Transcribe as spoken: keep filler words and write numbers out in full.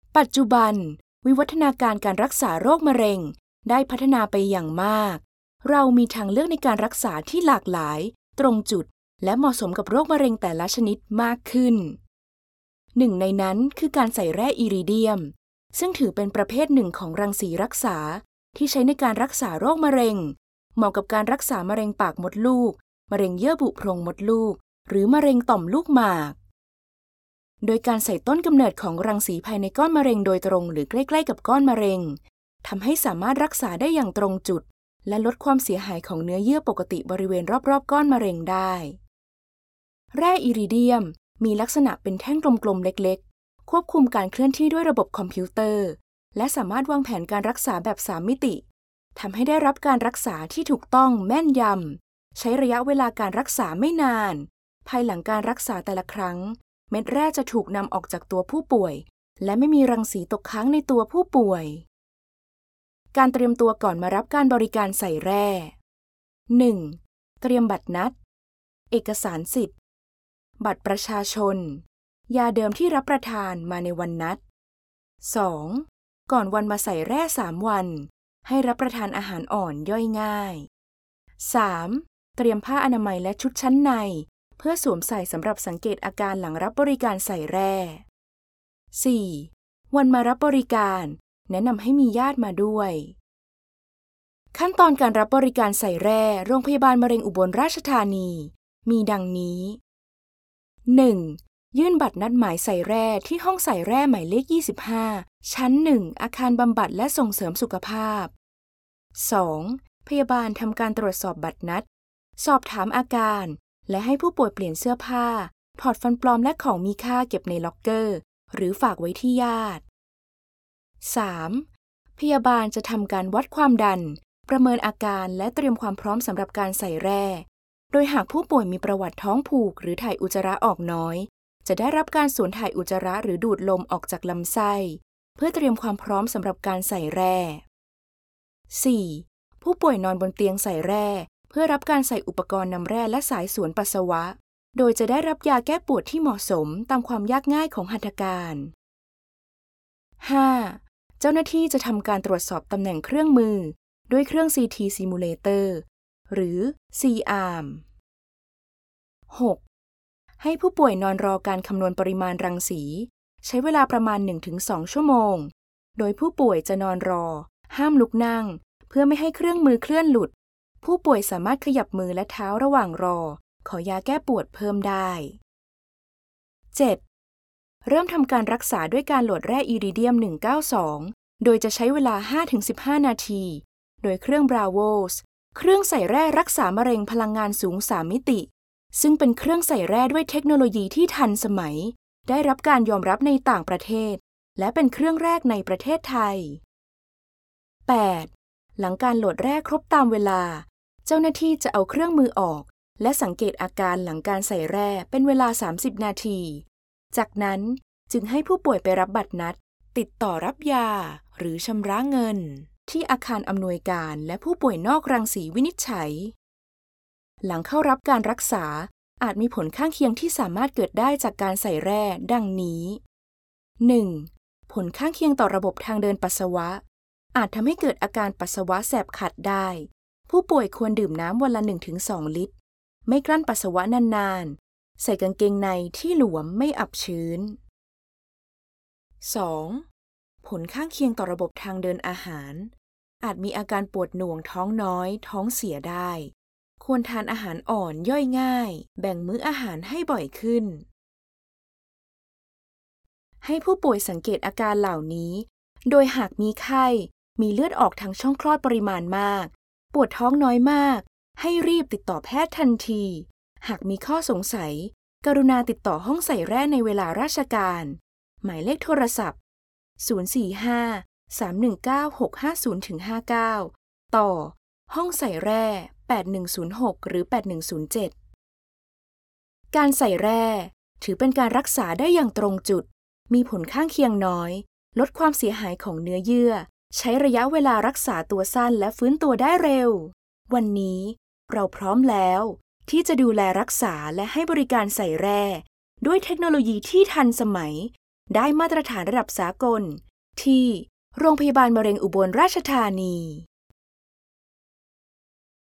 ปัจจุบันวิวัฒนาการการรักษาโรคมะเร็งได้พัฒนาไปอย่างมากเรามีทางเลือกในการรักษาที่หลากหลายตรงจุดและเหมาะสมกับโรคมะเร็งแต่ละชนิดมากขึ้นหนึ่งในนั้นคือการใส่แร่อิริเดียมซึ่งถือเป็นประเภทหนึ่งของรังสีรักษาที่ใช้ในการรักษาโรคมะเร็งเหมาะกับการรักษามะเร็งปากมดลูกมะเร็งเยื่อบุโพรงมดลูกหรือมะเร็งต่อมลูกหมากโดยการใส่ต้นกำเนิดของรังสีภายในก้อนมะเร็งโดยตรงหรือใกล้ๆกับก้อนมะเร็งทำให้สามารถรักษาได้อย่างตรงจุดและลดความเสียหายของเนื้อเยื่อปกติบริเวณรอบๆก้อนมะเร็งได้แร่อิริเดียมมีลักษณะเป็นแท่งกลมๆเล็กๆควบคุมการเคลื่อนที่ด้วยระบบคอมพิวเตอร์และสามารถวางแผนการรักษาแบบสามมิติทำให้ได้รับการรักษาที่ถูกต้องแม่นยำใช้ระยะเวลาการรักษาไม่นานภายหลังการรักษาแต่ละครั้งเม็ดแร่จะถูกนำออกจากตัวผู้ป่วยและไม่มีรังสีตกค้างในตัวผู้ป่วยการเตรียมตัวก่อนมารับการบริการใส่แร่ หนึ่ง. เตรียมบัตรนัดเอกสารสิทธิ์บัตรประชาชนยาเดิมที่รับประทานมาในวันนัด สอง. ก่อนวันมาใส่แร่สามวันให้รับประทานอาหารอ่อนย่อยง่าย สาม. เตรียมผ้าอนามัยและชุดชั้นในเพื่อสวมใส่สำหรับสังเกตอาการหลังรับบริการใส่แร่ สี่. วันมารับบริการแนะนำให้มีญาติมาด้วยขั้นตอนการรับบริการใส่แร่โรงพยาบาลมะเร็งอุบลราชธานีมีดังนี้ หนึ่ง. ยื่นบัตรนัดหมายใส่แร่ที่ห้องใส่แร่หมายเลขยี่สิบห้าชั้นหนึ่งอาคารบำบัดและส่งเสริมสุขภาพ สอง. พยาบาลทำการตรวจสอบบัตรนัดสอบถามอาการและให้ผู้ป่วยเปลี่ยนเสื้อผ้าถอดฟันปลอมและของมีค่าเก็บในล็อกเกอร์หรือฝากไว้ที่ญาติ สาม. พยาบาลจะทำการวัดความดันประเมินอาการและเตรียมความพร้อมสำหรับการใส่แร่โดยหากผู้ป่วยมีประวัติท้องผูกหรือถ่ายอุจจาระออกน้อยจะได้รับการสวนถ่ายอุจจาระหรือดูดลมออกจากลำไส้เพื่อเตรียมความพร้อมสำหรับการใส่แร่ สี่. ผู้ป่วยนอนบนเตียงใส่แร่เพื่อรับการใส่อุปกรณ์นำแร่และสายสวนปัสสาวะโดยจะได้รับยาแก้ปวดที่เหมาะสมตามความยากง่ายของหัตถการ ห้า. เจ้าหน้าที่จะทำการตรวจสอบตำแหน่งเครื่องมือด้วยเครื่อง ซี ที Simulator หรือ ซี อาร์ เอ็ม หก. ให้ผู้ป่วยนอนรอการคำนวณปริมาณรังสีใช้เวลาประมาณ หนึ่งถึงสอง ชั่วโมงโดยผู้ป่วยจะนอนรอห้ามลุกนั่งเพื่อไม่ให้เครื่องมือเคลื่อนหลุดผู้ป่วยสามารถขยับมือและเท้าระหว่างรอขอยาแก้ปวดเพิ่มได้ เจ็ด. เริ่มทำการรักษาด้วยการโหลดแร่อิริเดียมหนึ่งเก้าสองโดยจะใช้เวลา ห้าถึงสิบห้า นาทีโดยเครื่อง Bravos เครื่องใส่แร่รักษามะเร็งพลังงานสูงสามมิติซึ่งเป็นเครื่องใส่แร่ด้วยเทคโนโลยีที่ทันสมัยได้รับการยอมรับในต่างประเทศและเป็นเครื่องแรกในประเทศไทย แปด. หลังการโหลดแร่ครบตามเวลาเจ้าหน้าที่จะเอาเครื่องมือออกและสังเกตอาการหลังการใส่แร่เป็นเวลาสามสิบนาทีจากนั้นจึงให้ผู้ป่วยไปรับบัตรนัดติดต่อรับยาหรือชำระเงินที่อาคารอำนวยการและผู้ป่วยนอกรังสีวินิจฉัยหลังเข้ารับการรักษาอาจมีผลข้างเคียงที่สามารถเกิดได้จากการใส่แร่ดังนี้ หนึ่ง. ผลข้างเคียงต่อระบบทางเดินปัสสาวะอาจทำให้เกิดอาการปัสสาวะแสบขัดได้ผู้ป่วยควรดื่มน้ำวันละ หนึ่งถึงสอง ลิตรไม่กลั้นปัสสาวะนานๆใส่กางเกงในที่หลวมไม่อับชื้น สอง. ผลข้างเคียงต่อระบบทางเดินอาหารอาจมีอาการปวดหน่วงท้องน้อยท้องเสียได้ควรทานอาหารอ่อนย่อยง่ายแบ่งมื้ออาหารให้บ่อยขึ้นให้ผู้ป่วยสังเกตอาการเหล่านี้โดยหากมีไข้มีเลือดออกทางช่องคลอดปริมาณมากปวดท้องน้อยมากให้รีบติดต่อแพทย์ทันทีหากมีข้อสงสัยกรุณาติดต่อห้องใส่แร่ในเวลาราชการหมายเลขโทรศัพท์ศูนย์ สี่ ห้า สาม หนึ่ง เก้า หก ห้า ศูนย์ ห้า เก้า ต่อห้องใส่แร่แปดหนึ่งศูนย์หกหรือแปดหนึ่งศูนย์เจ็ดการใส่แร่ถือเป็นการรักษาได้อย่างตรงจุดมีผลข้างเคียงน้อยลดความเสียหายของเนื้อเยื่อใช้ระยะเวลารักษาตัวสั้นและฟื้นตัวได้เร็ววันนี้เราพร้อมแล้วที่จะดูแลรักษาและให้บริการใส่แร่ด้วยเทคโนโลยีที่ทันสมัยได้มาตรฐานระดับสากลที่โรงพยาบาลมะเร็งอุบลราชธานี